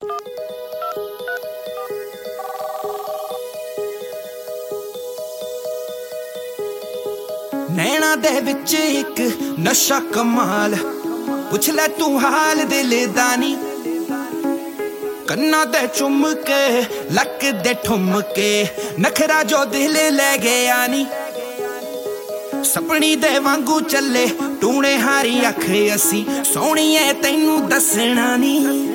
नैना दे विच एक नशा कमाल, पुछ ले तू हाल दिल दा नी। कन्ना दे चुम के लक दे ठुम के, नखरा जो दिल ले गया नी। सपनी दे वांगू चले टूने हारी अख असी, सोहणीए तैनू दसना नी।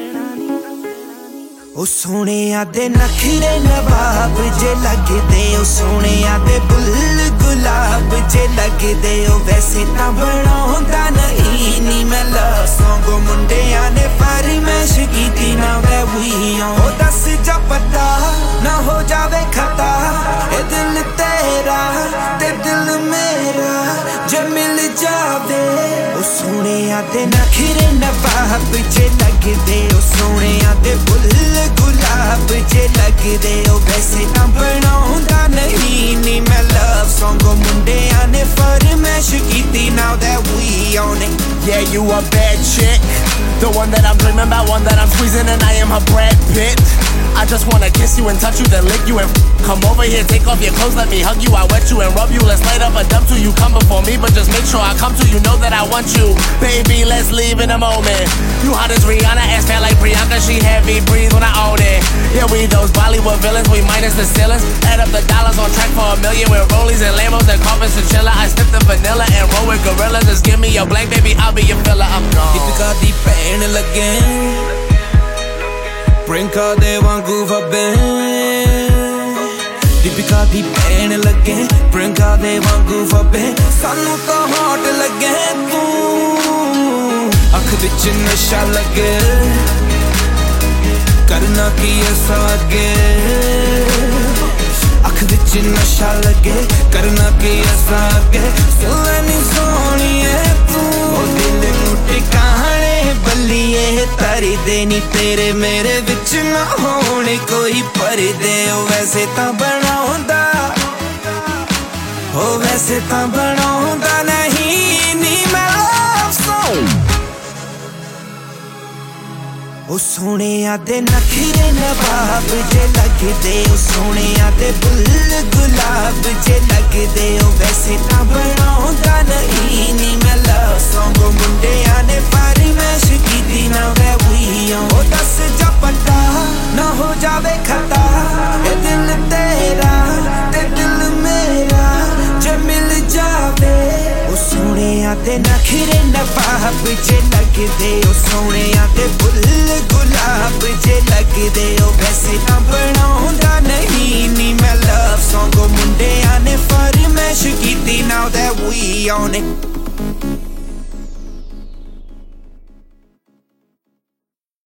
ओ सोहणिया दे नखरे नवाब जे लगदे, ओ सोहणिया दे बुल गुलाब जे लगदे। ओ वैसे तां बनाउंदा नहीं नी मैं लव सॉन्ग, मुंडियां ने फरमाइश कीती ना वे वी ऑन। ओ दस जा पता ना हो जावे खता, ए दिल तेरा ते दिल मेरा जे मिल जावे। ओ सोहणिया दे नखरे नवाब जे लगदे, ओ सोहणिया दे बुल गुलाब जे लगदे। ओ वैसे तां बनाउंदा नहीं नी मैं लव सॉन्ग, मुंडियां ने फरमाइश कीती now that we on it. Yeah, you a bad chick, the one that I'm dreaming about, one that I'm squeezing and I am her Brad Pitt. I just wanna kiss you and touch you, then lick you and come over here, take off your clothes, let me hug you, I wet you and rub you. Let's light up a dump till you come before me, but just make sure I come to you, know that I want you. Baby, let's leave in a moment. You hot as Rihanna, ass fat like Priyanka, she heavy, breathe when I own it. Yeah, we those Bollywood villains, we minus the ceilings. Add up the dollars on track for $1 million with rollies and Lambos and carpets and chilla. I sniff the vanilla and roll with gorillas. Just give me your blank, baby, I'll be your filler. I'm gone. Deepika di pain lage, Priyanka de wangu vabe. Deepika di pain lage, Priyanka de wangu vabe. Sanu to hot lage tu, akh vich nasha lage, karna ki aisa age. अख विच नशा लगे, करना की असा अगे। सोहनी सोहणीए तू, ओ दिल नू ठिकाने बल्लिए तारी देनी। तेरे मेरे विच ना होने कोई पर्दे, ओ वैसे तां बनाउंदा, ओ वैसे तां बनाउंदा नहीं नी मैं लव सॉन्ग। ओ सोहणिया दे नखरे नवाब जे लगदे, ओ सोहणिया दे बुल गुलाब जे लगदे। ओ वैसे तां बनाउंदा नहीं नी मैं लव सॉन्ग, मुंडियां ने फरमाइश कीती ना वे वी ऑन। ओ दस जा पता ना हो जावे खता, ए दिल तेरा ते दिल मेरा जे मिल जावे। ओ सोहणिया दे नखरे नवाब जे लगदे, ओ सोहणिया दे बुल गुलाब जे लगदे। ओ वैसे तां बनाउंदा नहीं नी मैं लव सॉन्ग, मुंडियां ने फरमाइश कीती now that we on it.